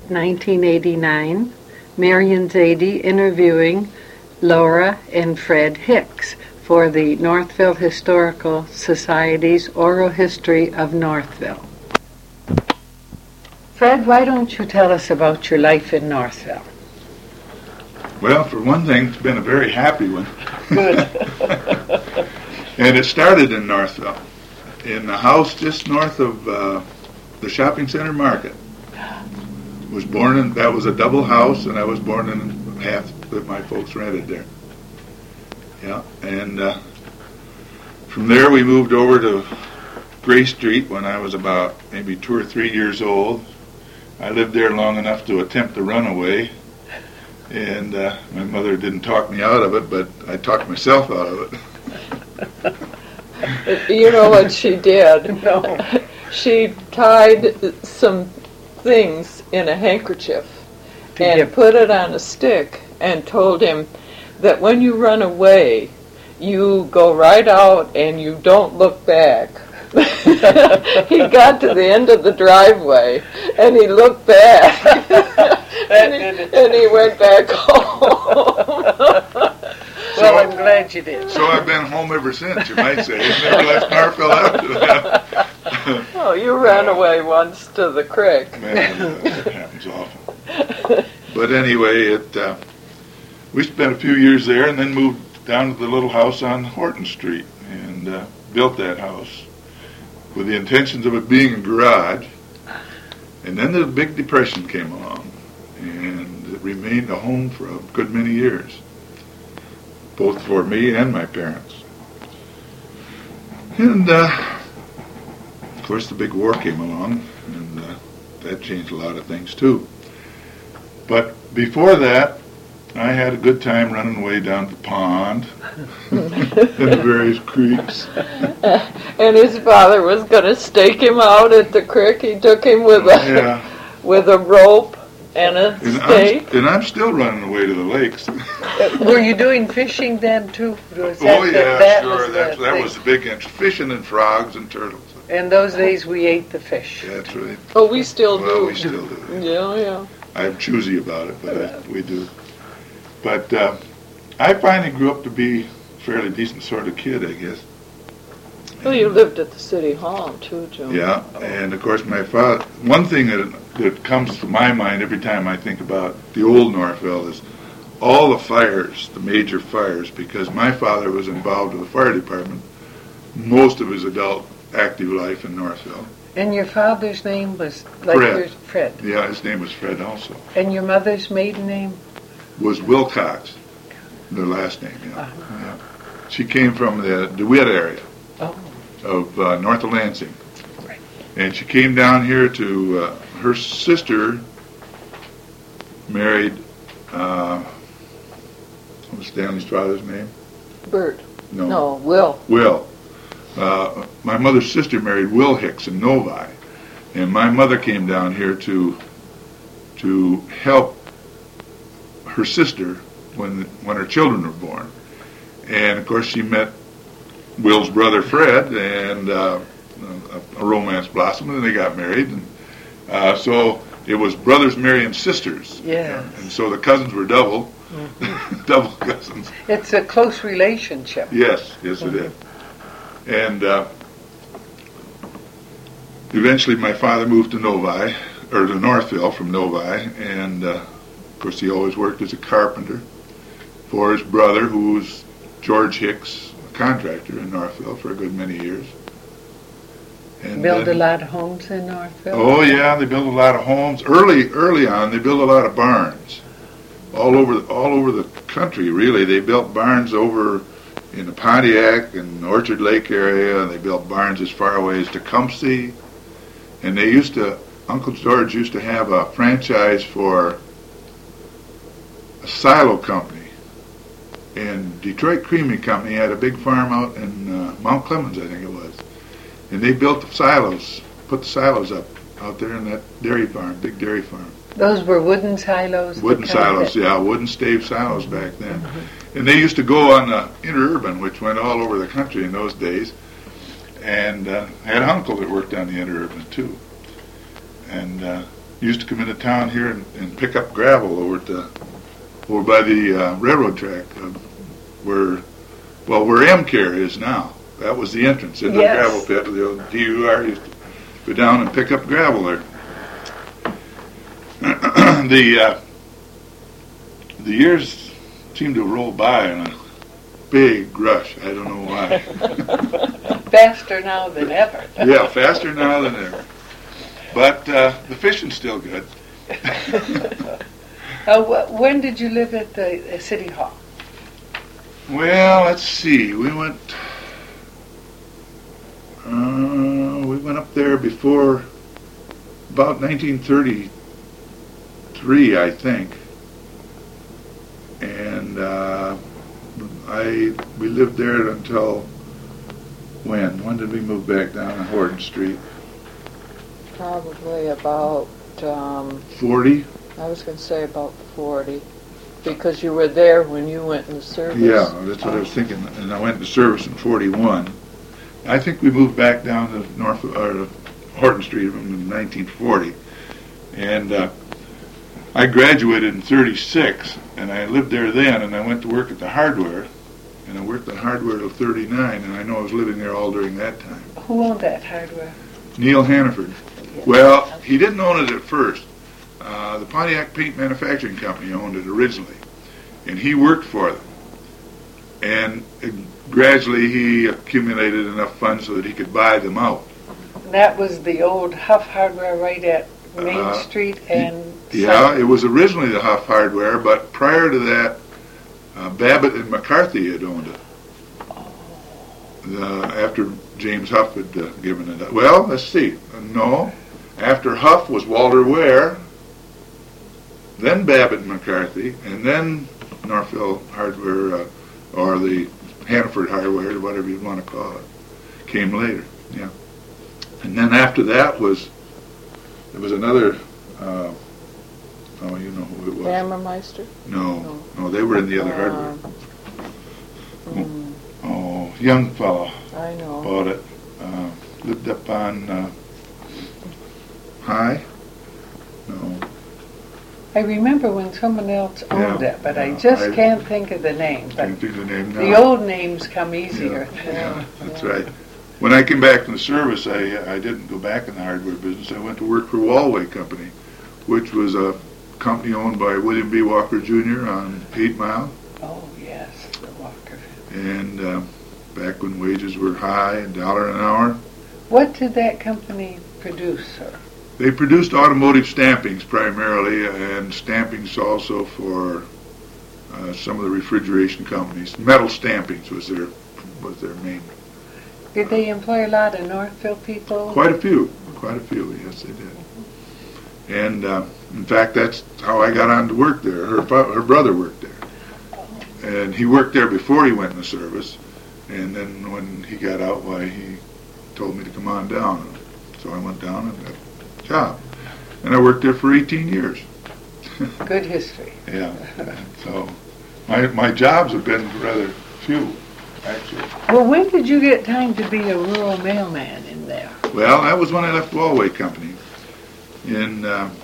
1989, Marion Zadie interviewing Laura and Fred Hicks for the Northville Historical Society's Oral History of Northville. Fred, why don't you tell us about your life in Northville? Well, for one thing, it's been a very happy one. Good. And it started in Northville, in the house just north of the shopping center market. Was born in, that was a double house, and I was born in half that my folks rented there. Yeah, and from there we moved over to Gray Street when I was about maybe 2 or 3 years old. I lived there long enough to attempt to run away, and my mother didn't talk me out of it, but I talked myself out of it. You know what she did? No. She tied some things in a handkerchief and put it on a stick and told him that when you run away, you go right out and you don't look back. He got to the end of the driveway and he looked back and he went back home. Well, I'm glad you did. So I've been home ever since, you might say. I've never left Northville after that. Oh, you ran away once to the creek. Man, that happens often. But anyway, we spent a few years there and then moved down to the little house on Horton Street and built that house with the intentions of it being a garage. And then the Big Depression came along, and it remained a home for a good many years, both for me and my parents. And of course the big war came along, and that changed a lot of things too. But before that, I had a good time running away down the pond and the various creeks. And his father was going to stake him out at the creek. He took him with a rope and a stake. And I'm still running away to the lakes. Were you doing fishing then too? Sure. That was the big interest. Fishing and frogs and turtles. In those days we ate the fish. That's right. Oh, we still do. Well, we still do. Yeah. I'm choosy about it, but we do. But I finally grew up to be a fairly decent sort of kid, I guess. Well, you lived at the city hall too, Joe. Yeah, and of course my father, one thing that comes to my mind every time I think about the old Northville is all the fires, the major fires, because my father was involved with the fire department most of his adult active life in Northville. And your father's name was like Fred. Fred. Yeah, his name was Fred also. And your mother's maiden name? Was Wilcox, their last name, yeah. Yeah. She came from the DeWitt area of north of Lansing. Right. And she came down here to, her sister married, what was Stanley's father's name? Bert. No, Will. Will. My mother's sister married Will Hicks in Novi. And my mother came down here to help her sister when her children were born. And of course she met Will's brother Fred, and a romance blossomed, and they got married. And so it was brothers marrying sisters. Yeah. And so the cousins were double cousins. It's a close relationship. Yes, it is. And eventually my father moved to Novi, or to Northville from Novi, and of course he always worked as a carpenter for his brother, who was George Hicks, a contractor in Northville for a good many years. And Built a lot of homes in Northville? Oh yeah, they built a lot of homes. Early on, they built a lot of barns. All over the country, really. They built barns over in the Pontiac and Orchard Lake area. They built barns as far away as Tecumseh. And they Uncle George used to have a franchise for a silo company. And Detroit Creaming Company had a big farm out in Mount Clemens, I think it was. And they built the silos, put the silos up out there in that dairy farm, big dairy farm. Those were wooden silos? Wooden silos, yeah, wooden stave silos back then. Mm-hmm. And they used to go on the interurban, which went all over the country in those days. And I had an uncle that worked on the interurban too. And used to come into town here and pick up gravel over by the railroad track, where M-Care is now. That was the entrance into the gravel pit. The old DUR used to go down and pick up gravel there. The years seem to roll by in a big rush. I don't know why. Faster now than ever. Yeah, faster now than ever. But the fishing's still good. When did you live at the City Hall? Well, let's see. We went up there before about 1933, I think. And we lived there until when? When did we move back down on Horton Street? Probably about 40. I was going to say about 40, because you were there when you went into service. Yeah, that's what I was thinking. And I went into service in 41. I think we moved back down to Horton Street in 1940. And I graduated in 36, and I lived there then, and I went to work at the hardware. And I worked at hardware till 39, and I know I was living there all during that time. Who owned that hardware? Neil Hannaford. Yes. Well, he didn't own it at first. The Pontiac Paint Manufacturing Company owned it originally, and he worked for them. And gradually he accumulated enough funds so that he could buy them out. That was the old Huff Hardware right at Main Street and... Yeah, it was originally the Huff Hardware, but prior to that, Babbitt and McCarthy had owned it. After James Huff had given it up. Well, let's see. No. After Huff was Walter Ware, then Babbitt and McCarthy, and then Northville Hardware, or the Hannaford Hardware, whatever you want to call it, came later. Yeah. And then after that there was another, you know who it was. Hammermeister? No, they were in the other hardware. Young fella. I know. Bought it. Lived up on High? No. I remember when someone else owned it, but I just can't think of the name. Can't think of the name now. The old names come easier. Yeah, that's right. When I came back from the service, I didn't go back in the hardware business. I went to work for Wallway Company, which was a company owned by William B. Walker Jr. on 8 Mile. Oh, yes, the Walker. And back when wages were high, $1 an hour. What did that company produce, sir? They produced automotive stampings primarily, and stampings also for some of the refrigeration companies. Metal stampings was their main. Did they employ a lot of Northville people? Quite a few, yes they did. And in fact, that's how I got on to work there. Her brother worked there. And he worked there before he went in the service. And then when he got out, he told me to come on down. So I went down and got a job. And I worked there for 18 years. Good history. Yeah. So my jobs have been rather few, actually. Well, when did you get time to be a rural mailman in there? Well, that was when I left Wallway Company. In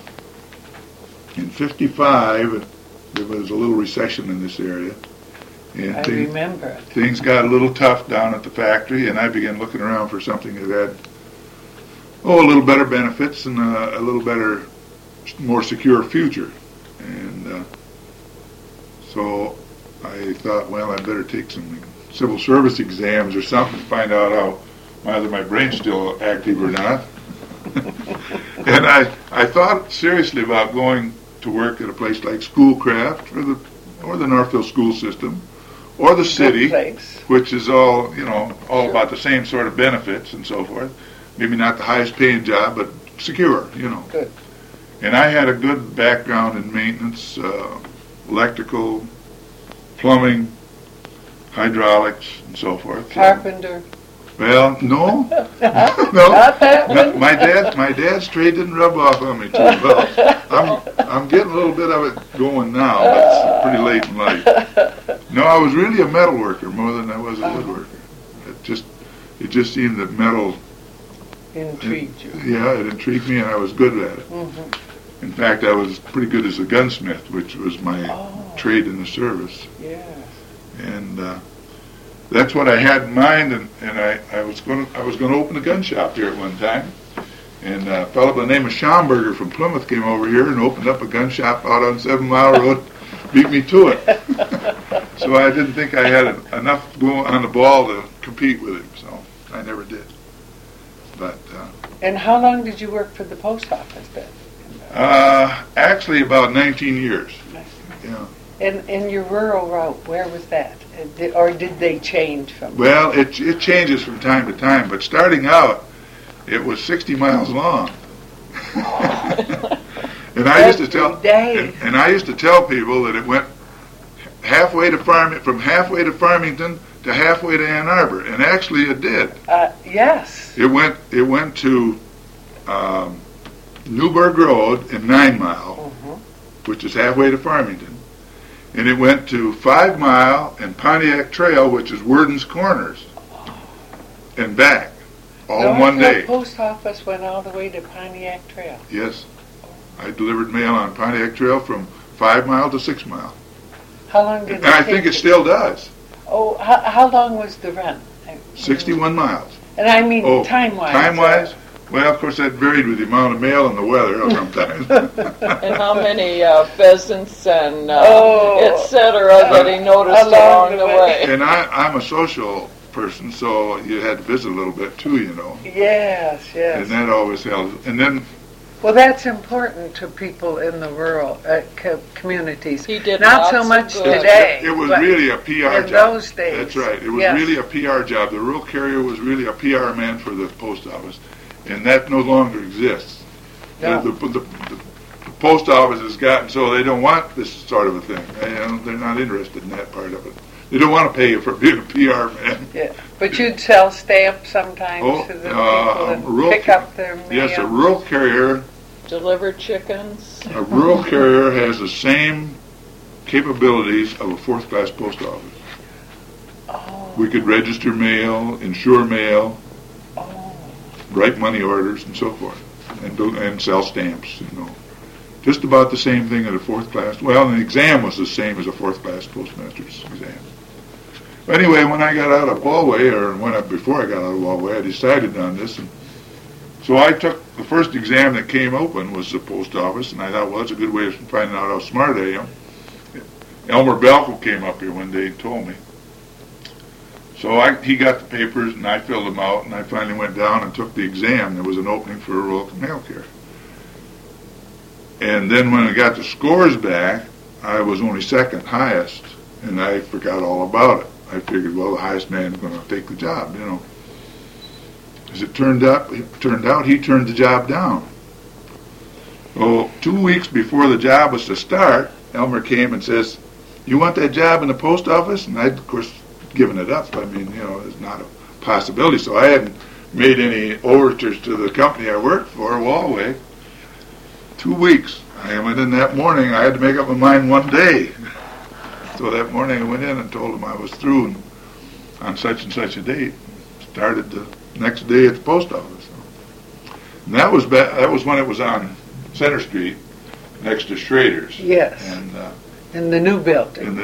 55, there was a little recession in this area. And I remember. Things got a little tough down at the factory, and I began looking around for something that had, a little better benefits and a little better, more secure future. And so I thought, well, I'd better take some civil service exams or something to find out how whether my brain's still active or not. And I thought seriously about going to work at a place like Schoolcraft or the Northville school system or the city, which is all about the same sort of benefits and so forth. Maybe not the highest paying job, but secure, Good. And I had a good background in maintenance, electrical, plumbing, hydraulics, and so forth. Carpenter. Well, no. Not that one. My dad's trade didn't rub off on me too well. I'm getting a little bit of it going now, but it's pretty late in life. No, I was really a metal worker more than I was a woodworker. It just seemed that metal intrigued you. Yeah, it intrigued me, and I was good at it. Mm-hmm. In fact, I was pretty good as a gunsmith, which was my trade in the service. Yeah. And that's what I had in mind. And I was going to open a gun shop here at one time. And a fellow by the name of Schomburger from Plymouth came over here and opened up a gun shop out on 7 Mile Road, beat me to it. So I didn't think I had enough on the ball to compete with him, so I never did. But and how long did you work for the post office then? Actually, about 19 years. Yeah. And your rural route, where was that? Or did they change from? Well, it changes from time to time, but starting out, it was 60 miles long. And I used to tell, and I used to tell people that it went halfway to from halfway to Farmington to halfway to Ann Arbor, and actually it did. Yes. It went to Newburgh Road in 9 Mile, which is halfway to Farmington, and it went to 5 Mile and Pontiac Trail, which is Worden's Corners, and back, all in one day. The post office went all the way to Pontiac Trail. Yes, I delivered mail on Pontiac Trail from 5 Mile to 6 Mile. How long did it take? I think it still does. Oh, how long was the run? 61 miles. And I mean time-wise. Time-wise? Well, of course, that varied with the amount of mail and the weather sometimes. And how many pheasants and et cetera that he noticed along the way. And I'm a social person, so you had to visit a little bit too, you know. Yes. And that always helps. And then... Well, that's important to people in the rural communities. He did not so much today. It was really a PR job. In those days. That's right. It was really a PR job. The rural carrier was really a PR man for the post office, and that no longer exists. No. The post office has gotten so they don't want this sort of a thing. They're not interested in that part of it. They don't want to pay you for being a PR man. Yeah, but you'd sell stamps sometimes to the people that pick up their mail. Yes, a rural carrier. Deliver chickens. A rural carrier has the same capabilities of a fourth-class post office. Oh. We could register mail, insure mail, write money orders, and so forth, and sell stamps. You know, just about the same thing at a fourth-class. Well, the exam was the same as a fourth-class postmaster's exam. Anyway, when I got out of Galway, before I got out of Galway, I decided on this, and so I took the first exam that came open was the post office, and I thought, well, that's a good way of finding out how smart I am. Elmer Belko came up here one day and told me. So he got the papers, and I filled them out, and I finally went down and took the exam. There was an opening for a rural mail carrier. And then when I got the scores back, I was only second highest, and I forgot all about it. I figured, well, the highest man is going to take the job, you know. As it turned out, he turned the job down. Well, 2 weeks before the job was to start, Elmer came and says, "You want that job in the post office?" And I'd, of course, given it up. I mean, you know, it's not a possibility. So I hadn't made any overtures to the company I worked for, Galway. 2 weeks. I went in that morning. I had to make up my mind one day. So that morning I went in and told them I was through on such and such a date. Started the next day at the post office. And that was when it was on Center Street, next to Schrader's. Yes. And in the new building.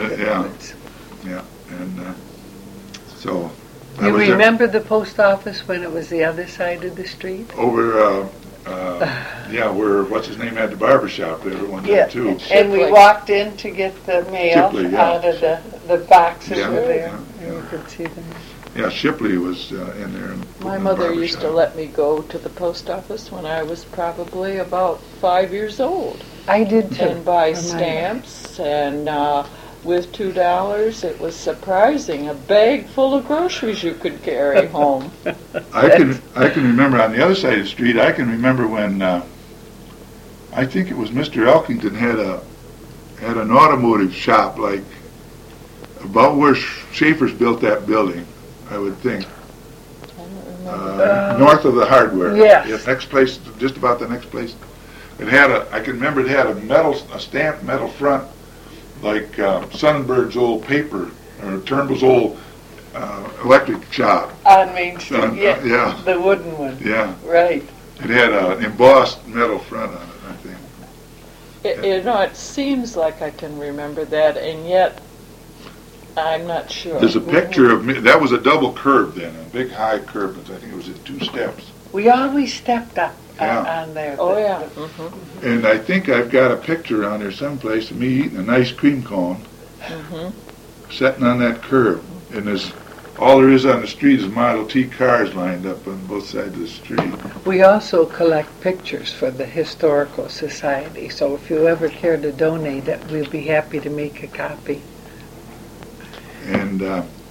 So. You remember the post office when it was the other side of the street? Over. Where what's his name had the barber shop there one day too. And we walked in to get the mail out of the boxes were there. And you could see them. Yeah, Shipley was in there. My mother used to let me go to the post office when I was probably about 5 years old. I did too. And buy stamps, and with $2, it was surprising. A bag full of groceries you could carry home. I can remember on the other side of the street. I can remember when I think it was Mr. Elkington had an automotive shop like about where Schaefer's built that building, I would think. North of the hardware. Yes. Yeah, next place, just about the next place. It had I can remember it had a stamped metal front, like Sonnenberg's old paper, or Turnbull's old electric shop. On Main Street, yeah. The wooden one. Yeah. Right. It had an embossed metal front on it, I think. It seems like I can remember that, and yet I'm not sure. There's a picture of me. That was a double curb then, a big high curb. I think it was in 2 steps. We always stepped up Yeah. on there. Oh, yeah. And I think I've got a picture on there someplace of me eating an ice cream cone, sitting on that curb. And there's all there is on the street is Model T cars lined up on both sides of the street. We also collect pictures for the Historical Society, so if you ever care to donate it, we'll be happy to make a copy. And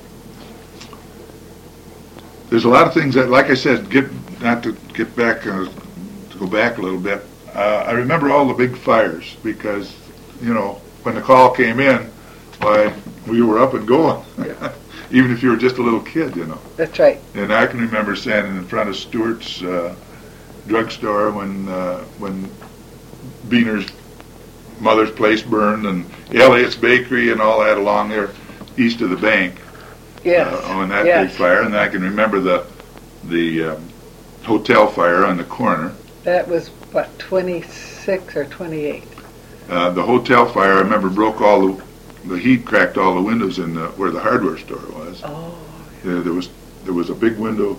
there's a lot of things that, like I said, not to get back, to go back a little bit. I remember all the big fires because, when the call came in, why, we were up and going. Yeah. Even if you were just a little kid, That's right. And I can remember standing in front of Stewart's drugstore when Beaner's mother's place burned, and Elliot's Bakery and all that along there east of the bank. Yes. On that big fire. And I can remember the hotel fire on the corner. That was, what, 26 or 28? The hotel fire, I remember, broke all the heat, cracked all the windows in where the hardware store was. Oh. Yeah, there was a big window.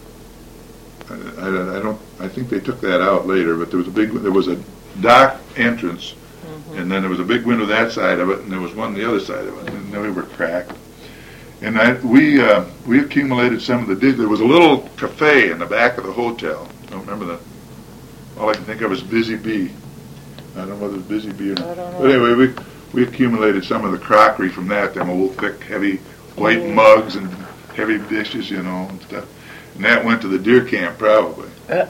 I think they took that out later, but there was a dock entrance, and then there was a big window that side of it, and there was one the other side of it, and they were cracked. And we accumulated some of the. There was a little cafe in the back of the hotel. I don't remember that. All I can think of is Busy Bee. I don't know whether it's Busy Bee or not. I don't know. But anyway, we accumulated some of the crockery from that. Them old, thick, heavy white mugs and heavy dishes, and stuff. And that went to the deer camp probably.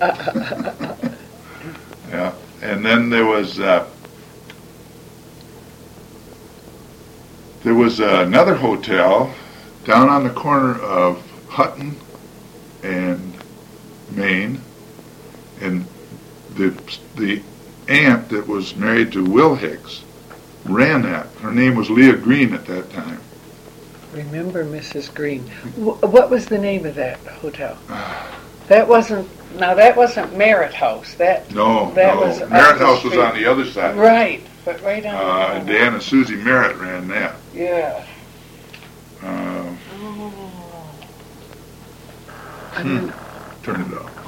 Yeah. And then there was another hotel down on the corner of Hutton and Maine, and the aunt that was married to Will Hicks ran that. Her name was Leah Green at that time. Remember Mrs. Green. What was the name of that hotel? That wasn't Merritt House. No. Was Merritt House was on the other side. Right, but right on. Dan and Susie Merritt ran that. Yeah. Turn it off.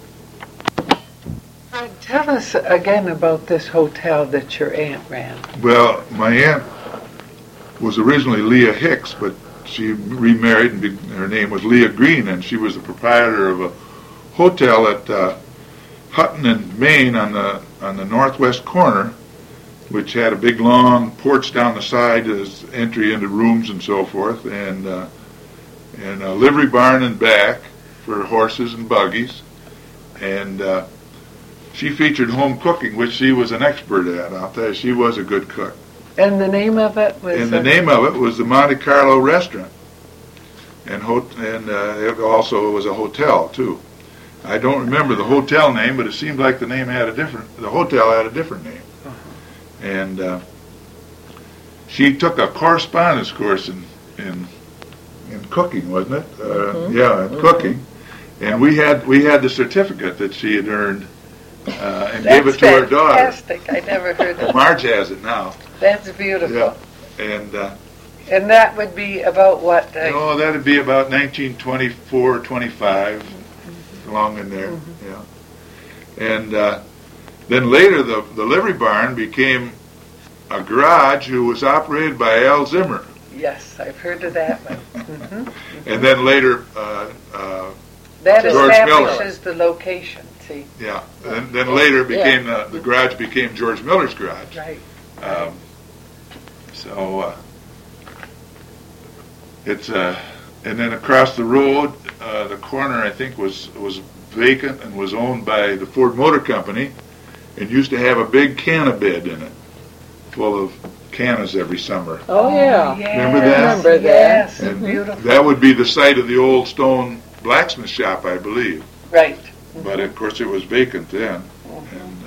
Tell us again about this hotel that your aunt ran. Well, my aunt was originally Leah Hicks, but she remarried, and her name was Leah Green, and she was the proprietor of a hotel at Hutton and Maine on the northwest corner, which had a big long porch down the side as entry into rooms and so forth, and a livery barn in back for horses and buggies, and she featured home cooking, which she was an expert at. I'll tell you, she was a good cook. And the name of it was? And the name of it was the Monte Carlo Restaurant, and it also was a hotel too. I don't remember the hotel name, but it seemed like the hotel had a different name. And she took a correspondence course in cooking, wasn't it? Yeah, in cooking. And we had the certificate that she had earned, and gave it to her daughter. That's fantastic. I never heard of it. Marge has it now. That's beautiful. Yeah. And that would be about what? that would be about 1924, 25, along in there. Yeah. And then later, the livery barn became a garage who was operated by Al Zimmer. Yes, I've heard of that one. And then later, that George establishes Miller. The location. See. Yeah. And then later became the garage became George Miller's garage. Right. So it's and then across the road, the corner I think was vacant and was owned by the Ford Motor Company, and used to have a big canna bed in it, full of cannas every summer. Oh yeah. Remember that? Remember that? Yes, And beautiful. that would be the site of the old stone blacksmith shop, I believe. Right. But of course it was vacant then, and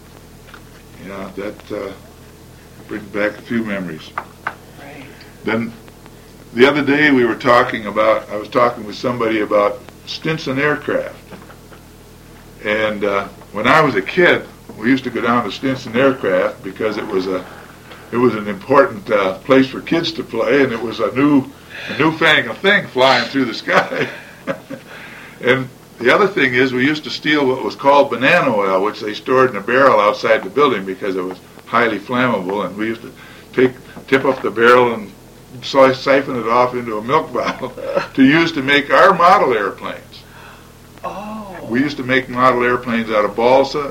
that brings back a few memories. Right. Then the other day I was talking with somebody about Stinson aircraft, and when I was a kid, we used to go down to Stinson Aircraft because it was an important place for kids to play, and it was a newfangled thing flying through the sky. And the other thing is, we used to steal what was called banana oil, which they stored in a barrel outside the building because it was highly flammable, and we used to tip up the barrel and siphon it off into a milk bottle to use to make our model airplanes. Oh. We used to make model airplanes out of balsa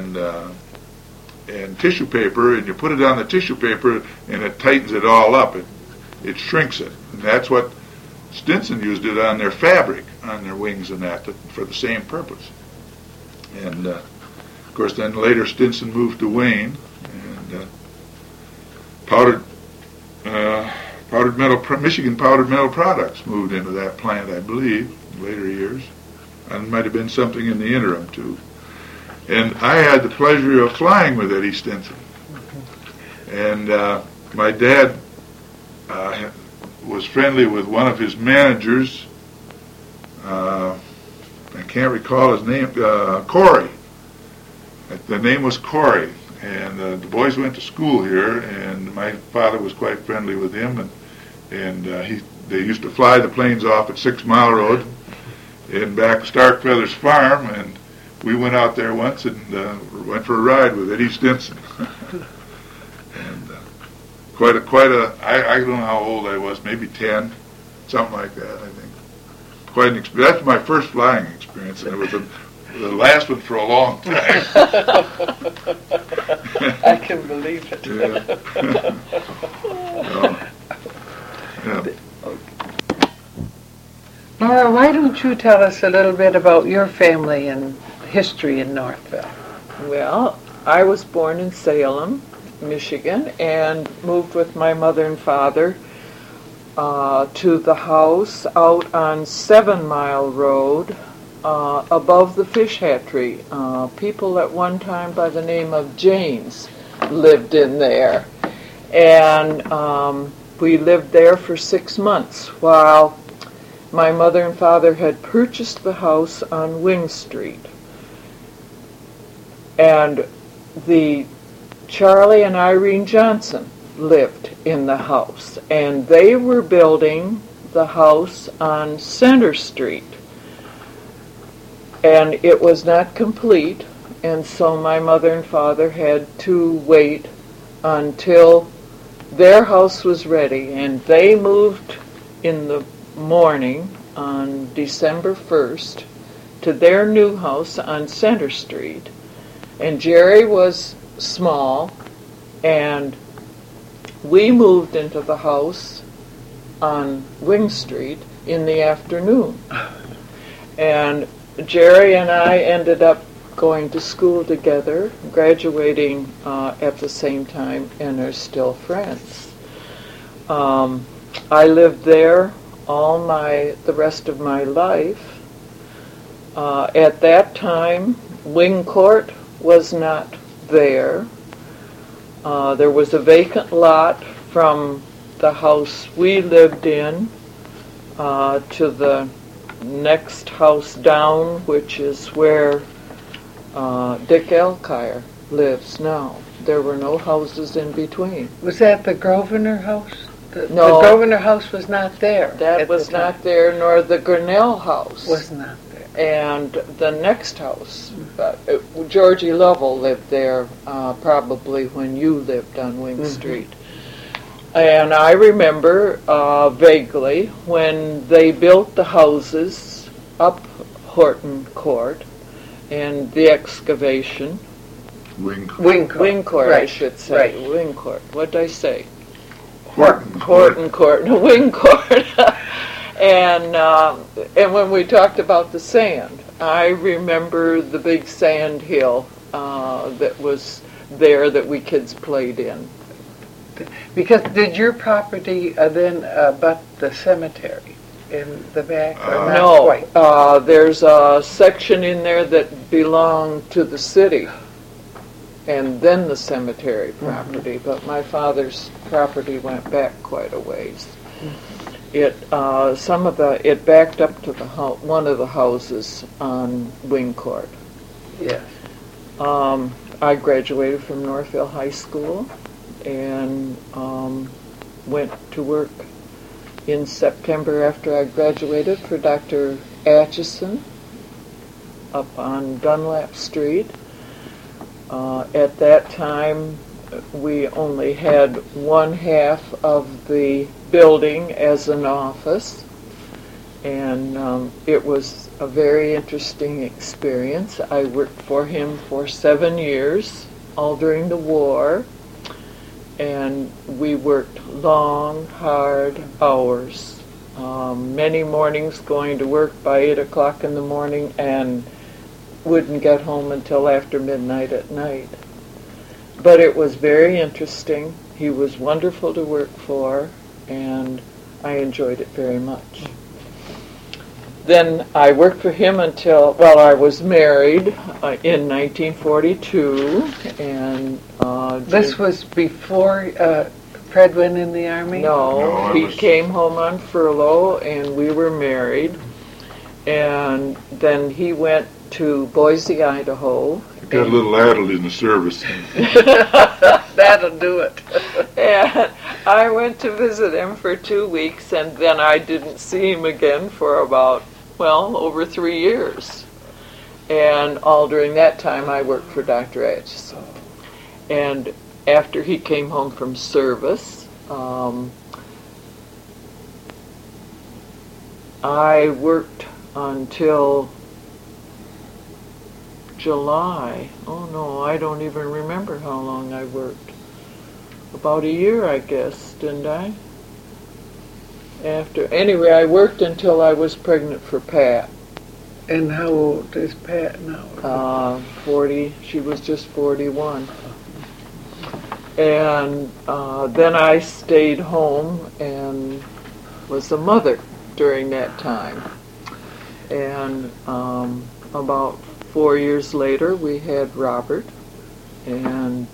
and tissue paper, and you put it on the tissue paper and it tightens it all up. It shrinks it. And that's what Stinson used it on their fabric, on their wings and that, for the same purpose. And of course then later Stinson moved to Wayne, and Michigan Powdered Metal Products moved into that plant, I believe, in later years. And might have been something in the interim too. And I had the pleasure of flying with Eddie Stinson. And my dad was friendly with one of his managers. I can't recall his name. Corey. The name was Corey. And the boys went to school here, and my father was quite friendly with him. And they used to fly the planes off at 6 Mile Road in back Starkfeather's farm, and we went out there once and went for a ride with Eddie Stinson. And I don't know how old I was, maybe 10, something like that, I think. Quite an experience. That's my first flying experience, and it was the last one for a long time. I can believe it. Yeah. Laura, why don't you tell us a little bit about your family and history in Northville? Well, I was born in Salem, Michigan, and moved with my mother and father to the house out on 7 Mile Road above the fish hatchery. People at one time by the name of James lived in there. And we lived there for 6 months while my mother and father had purchased the house on Wing Street. And the Charlie and Irene Johnson lived in the house, and they were building the house on Center Street. And it was not complete, and so my mother and father had to wait until their house was ready, and they moved in the morning on December 1st to their new house on Center Street. And Jerry was small, and we moved into the house on Wing Street in the afternoon. And Jerry and I ended up going to school together, graduating at the same time, and are still friends. I lived there the rest of my life. At that time, Wing Court was not there. There was a vacant lot from the house we lived in to the next house down, which is where Dick Elkire lives now. There were no houses in between. Was that the Grosvenor house? No. The Grosvenor house was not there. That was not there, nor the Grinnell house. Was not there. And the next house, Georgie Lovell lived there probably when you lived on Wing Street. And I remember vaguely when they built the houses up Horton Court and the excavation. Wing Court, right. I should say. Right. Wing Court. What did I say? Horton Court. Wing Court. And when we talked about the sand, I remember the big sand hill that was there that we kids played in. Because did your property then abut the cemetery in the back, or not No, quite? there's a section in there that belonged to the city, and then the cemetery property. But my father's property went back quite a ways. It it backed up to the one of the houses on Wing Court. Yes. I graduated from Northville High School and went to work in September after I graduated for Dr. Atchison up on Dunlap Street. At that time, we only had one half of the building as an office, and it was a very interesting experience. I worked for him for 7 years, all during the war, and we worked long, hard hours. Many mornings going to work by 8 o'clock in the morning and wouldn't get home until after midnight at night. But it was very interesting. He was wonderful to work for, and I enjoyed it very much. Then I worked for him until, well, I was married in 1942, and this was before Fred went in the Army? No, he came home on furlough, and we were married. And then he went to Boise, Idaho. Got a little addled in the service. That'll do it. And I went to visit him for 2 weeks, and then I didn't see him again for about, well, over 3 years. And all during that time, I worked for Dr. Atchison. And after he came home from service, I worked until July. Oh no, I don't even remember how long I worked. About a year, I guess, didn't I? Anyway, I worked until I was pregnant for Pat. And how old is Pat now? 40. She was just 41. And then I stayed home and was a mother during that time. And about 4 years later, we had Robert, and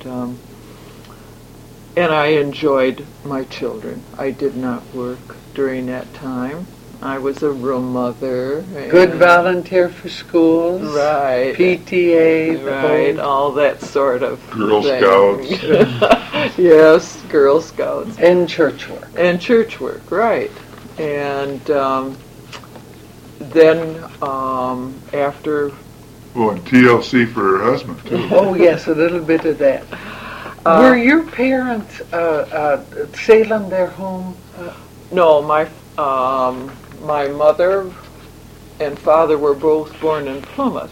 I enjoyed my children. I did not work during that time. I was a room mother. Good volunteer for schools. Right. PTA. Right, all that sort of Girl thing. Scouts. Yes, Girl Scouts. And church work. And church work, right. And then after... Oh, and TLC for her husband, too. Oh, yes, a little bit of that. Were your parents, Salem, their home? No, my mother and father were both born in Plymouth.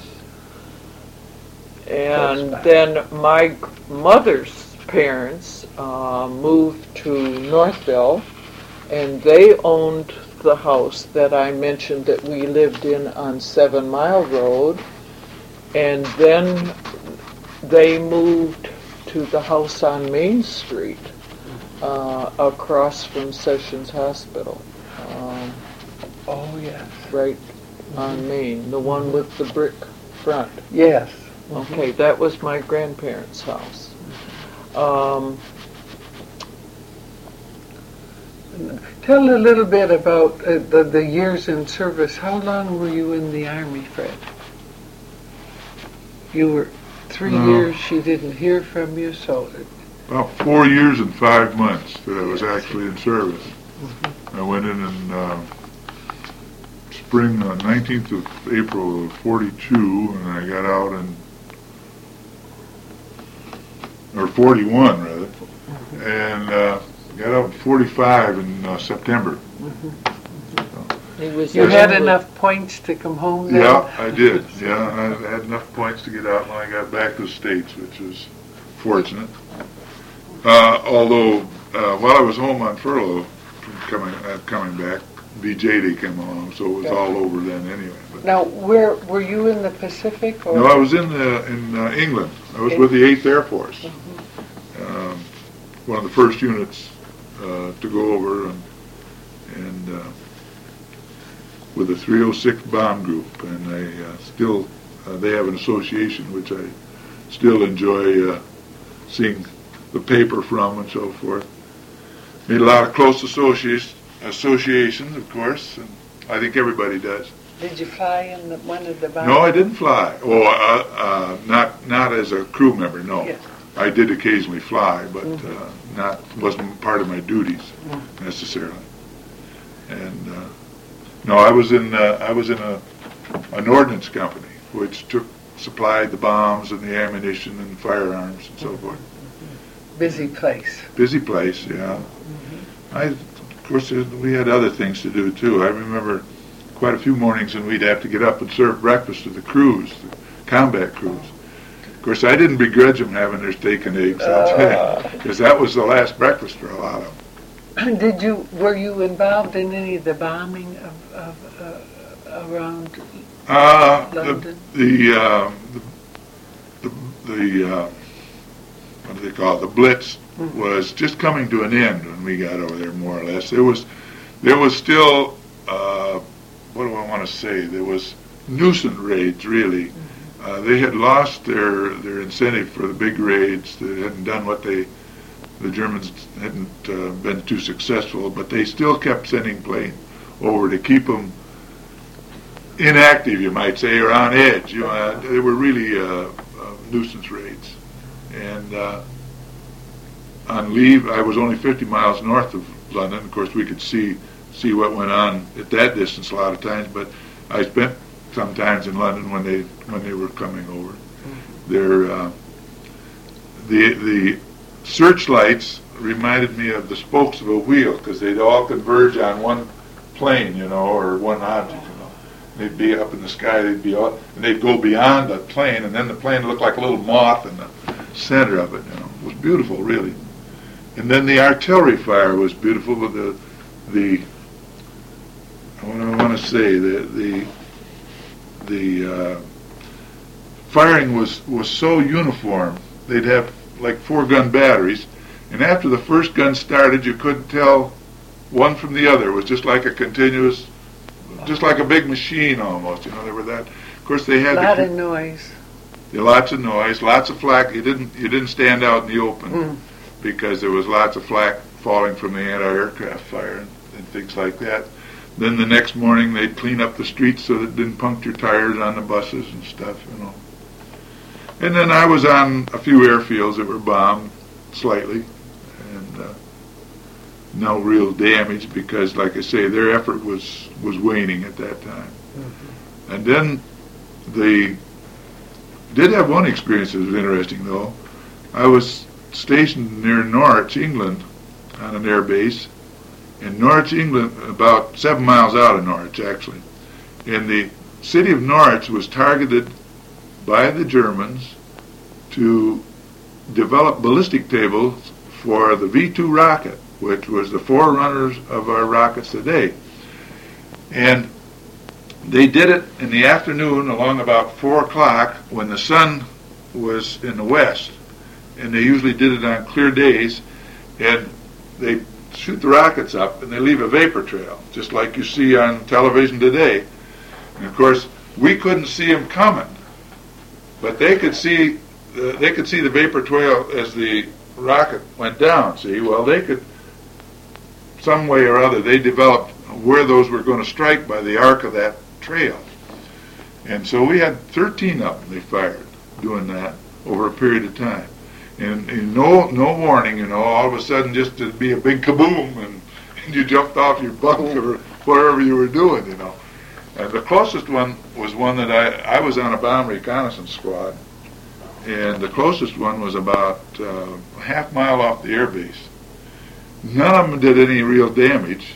And then my mother's parents moved to Northville, and they owned the house that I mentioned that we lived in on 7 Mile Road. And then they moved to the house on Main Street, across from Sessions Hospital. Oh, yes. Right on Main, the one with the brick front. Yes. Okay, that was my grandparents' house. Tell a little bit about the years in service. How long were you in the Army, Fred? You were 3 years, she didn't hear from you, so... About 4 years and 5 months that I was actually in service. I went in spring, 19th of April of 42, and I got out or 41 rather, and got out in 45 in September. You had enough points to come home then? Yeah, I did. Yeah, I had enough points to get out when I got back to the States, which was fortunate. Although, while I was home on furlough, coming back, VJD came along, so it was all over then anyway. But now, where were you in the Pacific? Or? No, I was in England. I was with the 8th Air Force. One of the first units to go over, and with the 306 Bomb Group, and they have an association which I still enjoy seeing the paper from and so forth. Made a lot of close associations, of course, and I think everybody does. Did you fly in one of the bombs? No, I didn't fly. Oh, not as a crew member. No, Yes. I did occasionally fly, but wasn't part of my duties necessarily. And no, I was in an ordnance company which supplied the bombs and the ammunition and firearms and so forth. Busy place. Busy place, yeah. Of course, we had other things to do too. I remember quite a few mornings when we'd have to get up and serve breakfast to the crews, the combat crews. Of course, I didn't begrudge them having their steak and eggs, I'll tell you, because that was the last breakfast for a lot of them. Were you involved in any of the bombing around London? What do they call it? The Blitz was just coming to an end when we got over there, more or less. There was still, what do I want to say? There was nuisance raids, really. They had lost their incentive for the big raids. They hadn't done what the Germans hadn't been too successful, but they still kept sending planes over to keep them inactive, you might say, or on edge. They were really nuisance raids. And on leave, I was only 50 miles north of London. Of course, we could see what went on at that distance a lot of times. But I spent some times in London when they were coming over. The searchlights reminded me of the spokes of a wheel because they'd all converge on one plane, or one object. They'd be up in the sky. They'd go beyond the plane, and then the plane looked like a little moth in the center of it. It was beautiful, really. And then the artillery fire was beautiful. But the firing was so uniform. They'd have like 4-gun batteries, and after the first gun started, you couldn't tell one from the other. It was just like a continuous, just like a big machine almost. They were that. Of course, they had a lot of noise. Lots of noise, lots of flak. You didn't stand out in the open because there was lots of flak falling from the anti-aircraft fire and things like that. Then the next morning they'd clean up the streets so that it didn't puncture tires on the buses and stuff, And then I was on a few airfields that were bombed slightly, and no real damage because, like I say, their effort was waning at that time. And then they did have one experience that was interesting, though. I was stationed near Norwich, England, on an air base. In Norwich, England, about 7 miles out of Norwich, actually. And the city of Norwich was targeted by the Germans to develop ballistic tables for the V-2 rocket, which was the forerunners of our rockets today. And they did it in the afternoon along about 4 o'clock when the sun was in the west. And they usually did it on clear days. And they shoot the rockets up and they leave a vapor trail, just like you see on television today. And of course, we couldn't see them coming, but they could see the vapor trail as the rocket went down. See, well, they could, some way or other, they developed where those were going to strike by the arc of that trail. And so we had 13 of them they fired doing that over a period of time. And no warning, all of a sudden just to be a big kaboom and you jumped off your bunk or whatever you were doing, And the closest one was one that I was on a bomb reconnaissance squad, and the closest one was about a half mile off the air base. None of them did any real damage.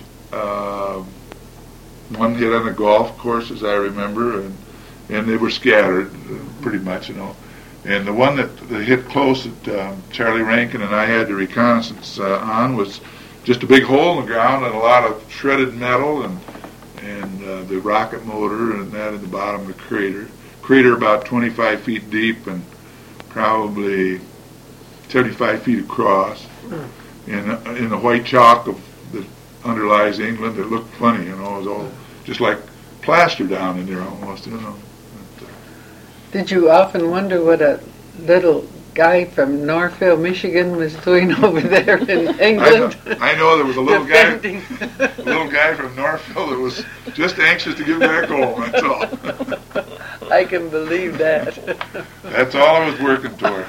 One hit on a golf course, as I remember, and they were scattered pretty much, And the one that hit close that Charlie Rankin and I had the reconnaissance on was just a big hole in the ground and a lot of shredded metal and the rocket motor and that in the bottom of the crater. Crater about 25 feet deep and probably 75 feet across. And in the white chalk that underlies England, it looked funny, it was all just like plaster down in there almost, Did you often wonder what a little guy from Northville, Michigan was doing over there in England. I know there was a little guy, defending. a little guy from Northville that was just anxious to get back home. That's all. I can believe that. That's all I was working toward.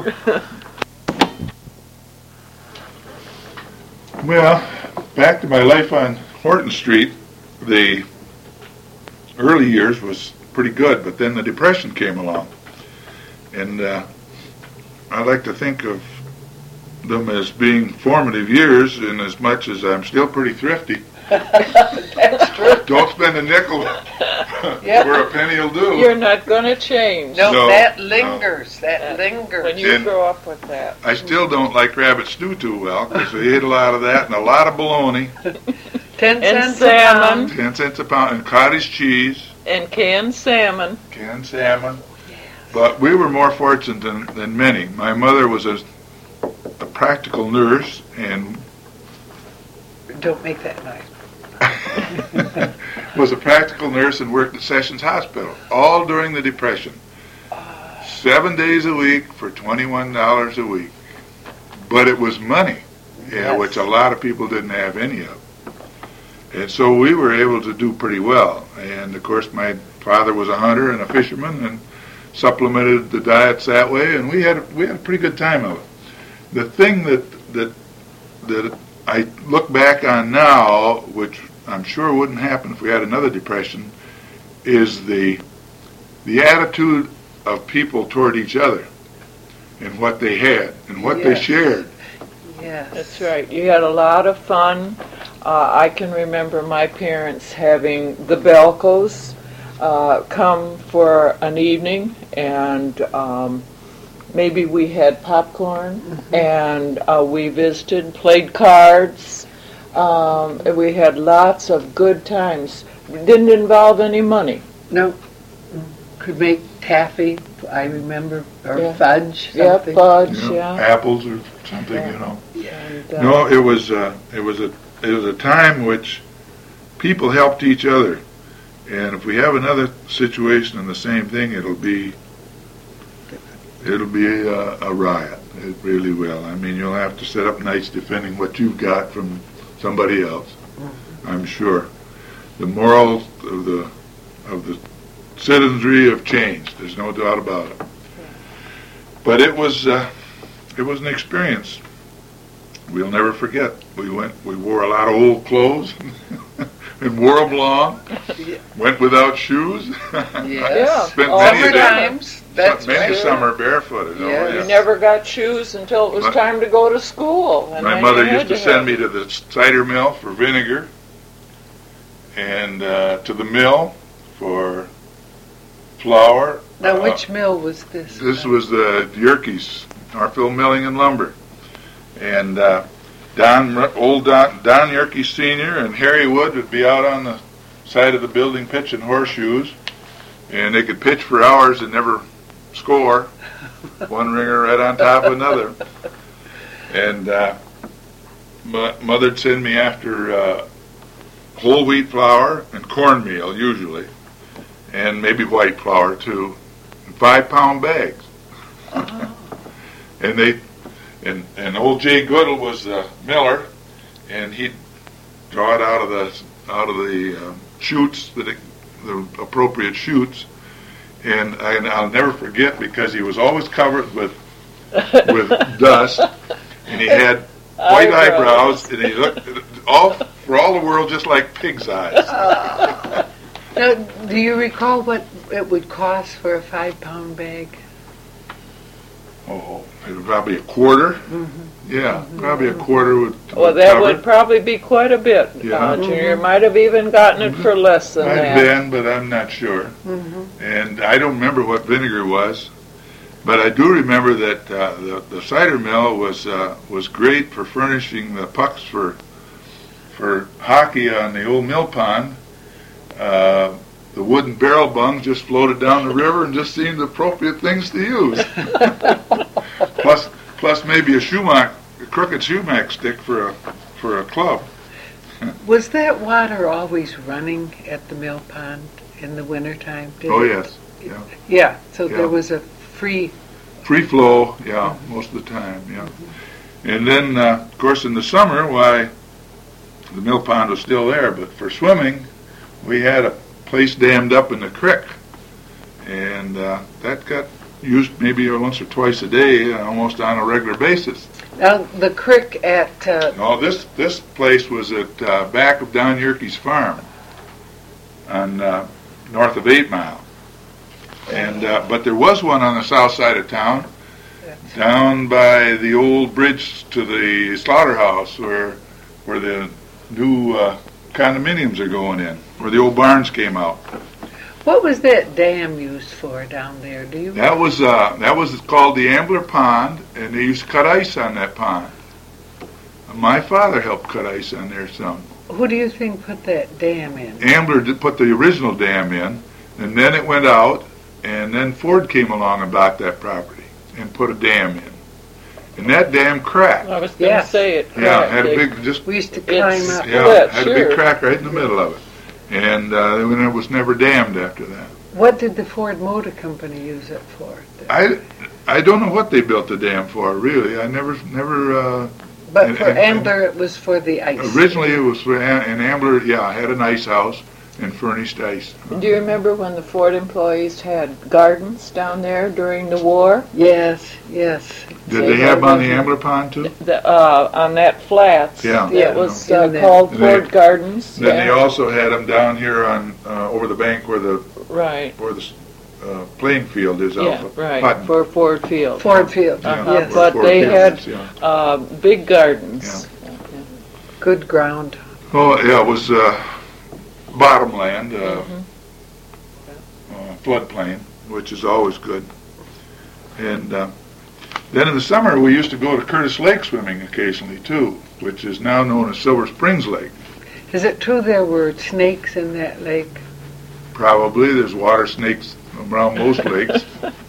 Well, back to my life on Horton Street. The early years was pretty good, but then the Depression came along. And I like to think of them as being formative years in as much as I'm still pretty thrifty. That's true. Don't spend a nickel Yep. where a penny will do. You're not going to change No, No, that no. lingers. That lingers. when you And- grow up with that. I still don't like rabbit stew too well because we ate a lot of that and a lot of bologna, 10 And cents salmon. a pound. 10 cents a pound, and cottage cheese, And canned salmon. canned salmon. But we were more fortunate than many. My mother was a practical nurse and Don't make that noise. was a practical nurse and worked at Sessions Hospital all during the Depression. 7 days a week for $21 a week. But it was money, Yes. which a lot of people didn't have any of. And so we were able to do pretty well. And of course my father was a hunter and a fisherman and supplemented the diets that way, and we had a pretty good time of it. The thing that I look back on now, which I'm sure wouldn't happen if we had another depression, is the attitude of people toward each other and what they had and what they Yes. shared. Yes. That's right. You had a lot of fun. I can remember my parents having the Belkos come for an evening, and maybe we had popcorn, and we visited, played cards. And we had lots of good times. It didn't involve any money. No. Could make taffy, I remember, or Yeah. fudge, Yeah, something. fudge, You know, yeah. apples or something, Yeah. you know. And, No, it was a time which people helped each other, and if we have another situation in the same thing, it'll be a riot. It really will. I mean, you'll have to sit up nights defending what you've got from somebody else. I'm sure. The morals of the citizenry have changed. There's no doubt about it. But it was an experience we'll never forget. We wore a lot of old clothes and wore them long. Yeah. Went without shoes. Yes. Spent All many the a day, Times. That's many a right. summer barefooted. Yeah. Oh, You yes. never got shoes until it was My- time to go to school. And My then mother you used had to send have me to the cider mill for vinegar, and to the mill for flour. Now, which mill was this? This was the Yerkes, Northville Milling and Lumber, and old Don Yerkes Sr. and Harry Wood would be out on the side of the building pitching horseshoes, and they could pitch for hours and never score. One ringer right on top of another, and Mother'd send me after whole wheat flour and cornmeal usually, and maybe white flour too, in 5-pound bags. And old Jay Goodall was the miller, and he'd draw it out of the chutes, the appropriate chutes, and I'll never forget because he was always covered with dust, and he had white eyebrows, and he looked for all the world just like pig's eyes. Now, do you recall what it would cost for a 5-pound bag? Oh, it was probably a quarter. Mm-hmm. Yeah, probably a quarter would. Well, that cover would it. probably be quite a bit. Yeah. Junior might have even gotten it for less than Might that. have been, but I'm not sure. Mm-hmm. And I don't remember what vinegar was, but I do remember that the cider mill was great for furnishing the pucks for hockey on the old mill pond. The wooden barrel bungs just floated down the river and just seemed appropriate things to use. plus maybe a crooked sumac stick for a club. Was that water always running at the mill pond in the wintertime? Oh yes, yeah. Yeah, so Yeah. there was a free free flow, yeah, most of the time, yeah. And then, of course, in the summer, why, the mill pond was still there, but for swimming, we had a place dammed up in the creek, and that got used maybe once or twice a day, almost on a regular basis. Now, the creek at... No, this place was at back of Don Yerke's farm on north of 8 Mile. And but there was one on the south side of town, down by the old bridge to the slaughterhouse where the new condominiums are going in, where the old barns came out. What was that dam used for down there? Do you? That was called the Ambler Pond, and they used to cut ice on that pond. My father helped cut ice on there some. Who do you think put that dam in? Ambler did put the original dam in, and then it went out, and then Ford came along and bought that property and put a dam in. And that dam cracked. I was going to say it cracked. Yeah, had a big, just... We used to climb up. Yeah, had a big crack right in the middle of it. And it was never dammed after that. What did the Ford Motor Company use it for? I don't know what they built the dam for, really. I never. But for Ambler, it was for the ice. Originally, it was for Ambler. Yeah, had an ice house and furnished ice. Do you remember when the Ford employees had gardens down there during the war? Yes, yes. Did they have on the Ambler Pond too? On that flats. Yeah. It was called Ford Gardens. Then they also had them down here on over the bank where the playing field is out. Right. Putnam. For Ford Field. Ford Field. Yes. But Ford they Fields, had big gardens. Yeah. Good ground. Oh yeah, it was bottomland, floodplain, which is always good. And then in the summer, we used to go to Curtis Lake swimming occasionally, too, which is now known as Silver Springs Lake. Is it true there were snakes in that lake? Probably. There's water snakes around most lakes.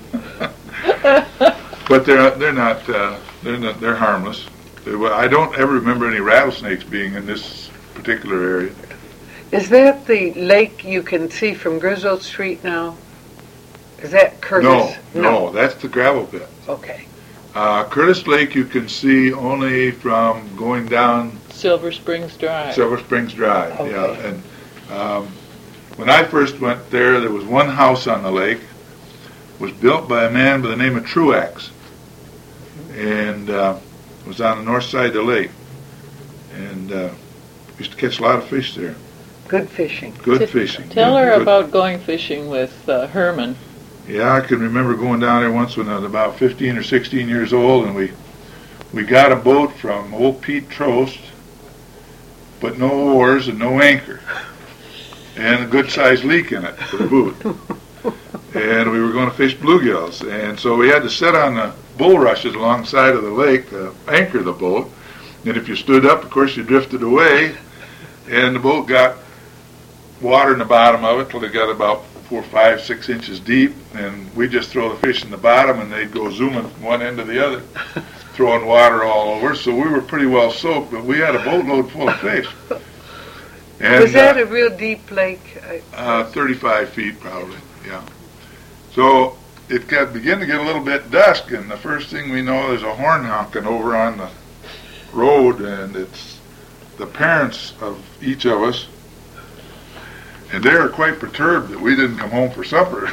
But they're harmless. I don't ever remember any rattlesnakes being in this particular area. Is that the lake you can see from Griswold Street now? Is that Curtis? No, that's the gravel pit. Okay. Curtis Lake you can see only from going down Silver Springs Drive. Okay. Yeah. And when I first went there was one house on the lake. It was built by a man by the name of Truax, and was on the north side of the lake, and used to catch a lot of fish there. Good fishing. Good fishing. Tell her about going fishing with Herman. Yeah, I can remember going down there once when I was about 15 or 16 years old, and we got a boat from old Pete Trost, but no oars and no anchor, and a good-sized leak in it for the boot. And we were going to fish bluegills, and so we had to sit on the bulrushes alongside of the lake to anchor the boat, and if you stood up, of course, you drifted away, and the boat got water in the bottom of it till it got about 4, 5, 6 inches deep, and we just throw the fish in the bottom, and they'd go zooming from one end to the other, throwing water all over. So we were pretty well soaked, but we had a boatload full of fish. And, was that a real deep lake? 35 feet probably, yeah. So it began to get a little bit dusk, and the first thing we know, there's a horn honking over on the road, and it's the parents of each of us. And they were quite perturbed that we didn't come home for supper.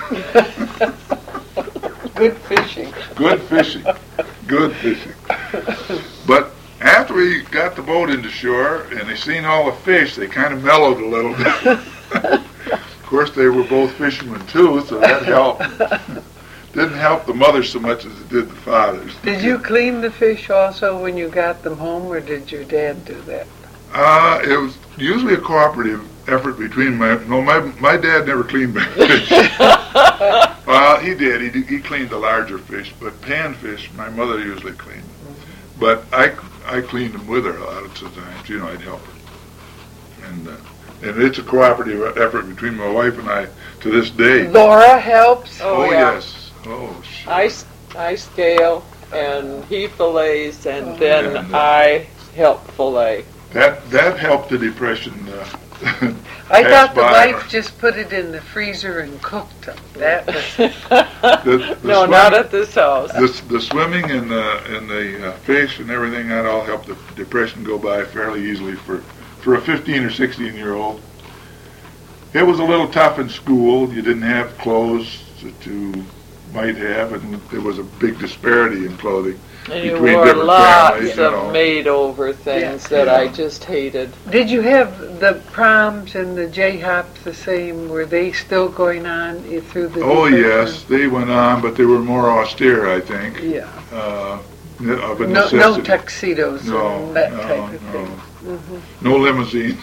Good fishing. Good fishing. Good fishing. But after we got the boat into shore and they seen all the fish, they kind of mellowed a little bit. Of course, they were both fishermen too, so that helped. Didn't help the mothers so much as it did the fathers. Did you clean the fish also when you got them home, or did your dad do that? It was usually a cooperative effort between my dad never cleaned my fish. Well, he did. He cleaned the larger fish, but panfish my mother usually cleaned. But I cleaned them with her a lot of times. I'd help her. And it's a cooperative effort between my wife and I to this day. Laura helps. Oh yes. Oh sure. I scale and he fillets, and then I help fillet. That helped the depression I thought the by. wife just put it in the freezer and cooked them. That was No, not at this house. The swimming and the fish and everything, that all helped the depression go by fairly easily for a 15 or 16-year-old. It was a little tough in school. You didn't have clothes that you might have, and there was a big disparity in clothing And you between wore different lots families. of made-over things that Yeah. I just hated. Did you have the proms and the J-hops the same? Were they still going on through the Oh depression? yes, they went on, but they were more austere, I think. Yeah. Of a No necessity. tuxedos No, and that no, type of no. thing. No limousines.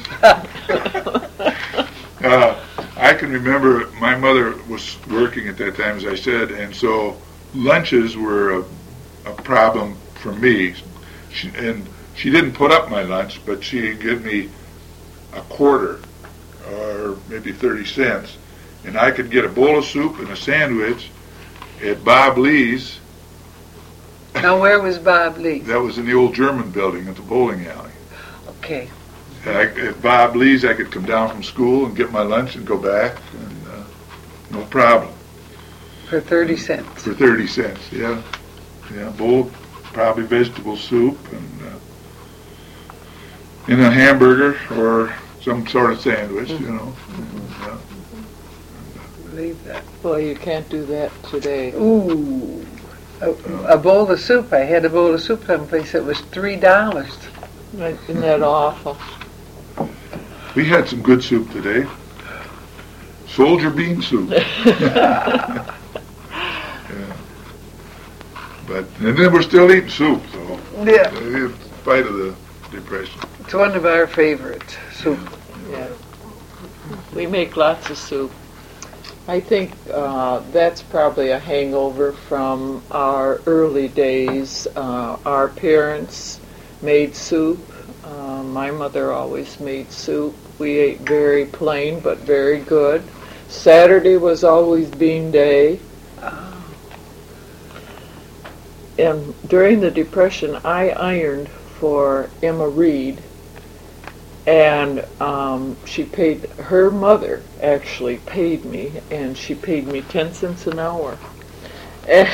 I can remember my mother was working at that time, as I said, and so lunches were a problem for me. She didn't put up my lunch, but she'd give me a quarter or maybe 30 cents, and I could get a bowl of soup and a sandwich at Bob Lee's. Now, where was Bob Lee? That was in the old German building at the bowling alley. Okay. At Bob Lee's, I could come down from school and get my lunch and go back, and no problem. For 30 cents. For 30 cents, yeah. Yeah, bowl, probably vegetable soup, and a hamburger or some sort of sandwich, you know. Yeah. Believe that. Well, you can't do that today. Ooh. A bowl of soup. I had a bowl of soup someplace. It was $3. Isn't that awful? We had some good soup today. Soldier bean soup. Yeah. And then we're still eating soup, so Yeah. in spite of the depression. It's one of our favorites, soup. Yeah. We make lots of soup. I think that's probably a hangover from our early days. Our parents made soup. My mother always made soup. We ate very plain but very good. Saturday was always bean day. And during the Depression, I ironed for Emma Reed, and her mother actually paid me, and she paid me 10 cents an hour. And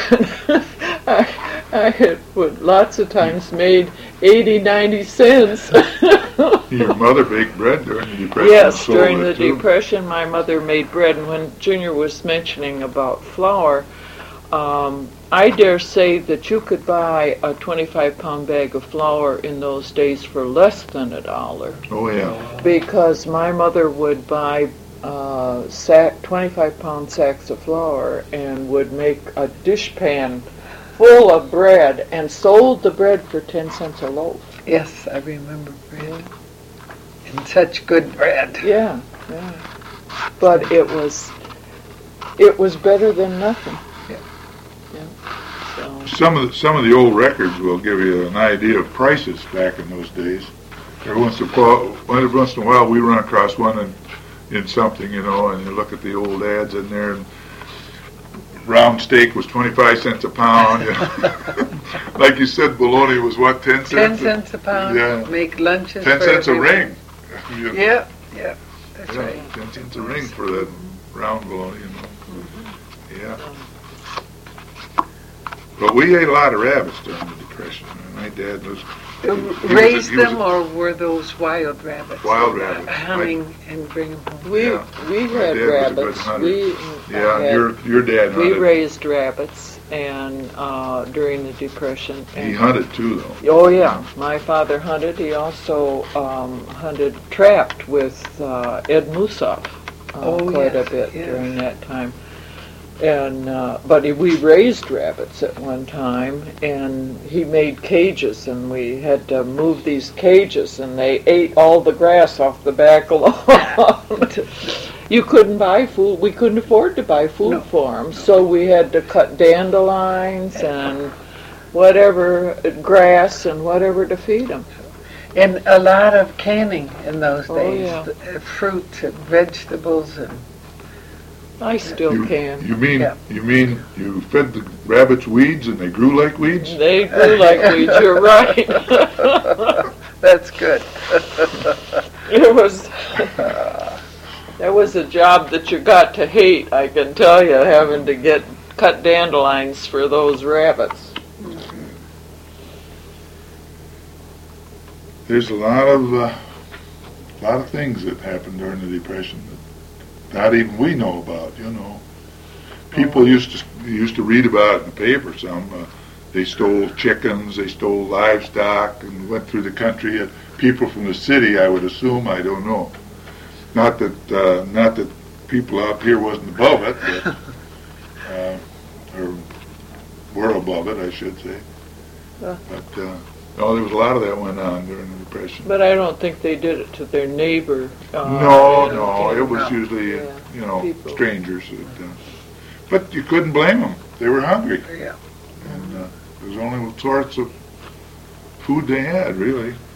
I had lots of times made 80, 90 cents. Your mother baked bread during the Depression? Yes, sold during it the too. Depression, my mother made bread. And when Junior was mentioning about flour, I dare say that you could buy a 25-pound bag of flour in those days for less than $1. Oh, yeah. Because my mother would buy 25-pound sacks of flour and would make a dishpan full of bread and sold the bread for 10 cents a loaf. Yes, I remember bread. And such good bread. Yeah, yeah. But it was better than nothing. Yeah. Yeah. So. Some of the old records will give you an idea of prices back in those days. Every once in a while, we run across one in something, you know, and you look at the old ads in there, and round steak was 25 cents a pound. You know. Like you said, bologna was what, 10 cents? 10 cents a pound. Yeah. Make lunches 10 for cents a everyone. ring. Yeah, that's Yeah, right. 10 cents a ring for that round bologna, you know. Yeah. But we ate a lot of rabbits during the Depression. My dad was... Raised them, or were those wild rabbits? Wild rabbits. Hunting and bring them home. We Yeah. we My had dad was a good rabbits. hunter. Yeah, your dad we hunted. raised rabbits, and during the Depression. He And, hunted too, though. oh yeah, my father hunted. He also hunted trapped with Ed Musoff quite a bit during that time. And but we raised rabbits at one time, and he made cages, and we had to move these cages, and they ate all the grass off the back lawn. You couldn't buy food. We couldn't afford to buy food for them, so we had to cut dandelions and whatever grass and whatever to feed them. And a lot of canning in those Oh, days. yeah. Fruits and vegetables and I still You can. mean you fed the rabbits weeds and they grew like weeds? They grew like weeds. You're right. that's good. It was. That was a job that you got to hate, I can tell you, having to cut dandelions for those rabbits. There's a lot of things that happened during the Depression that not even we know about. People used to read about it in the paper. They stole chickens, they stole livestock, and went through the country. People from the city, I would assume, I don't know. Not that people out here wasn't above it, but, or were above it, I should say. But no, there was a lot of that went on during the Depression. But I don't think they did it to their neighbor. No, it was usually people. strangers. But you couldn't blame them; they were hungry, Yeah. and it was only what sorts of food they had, really.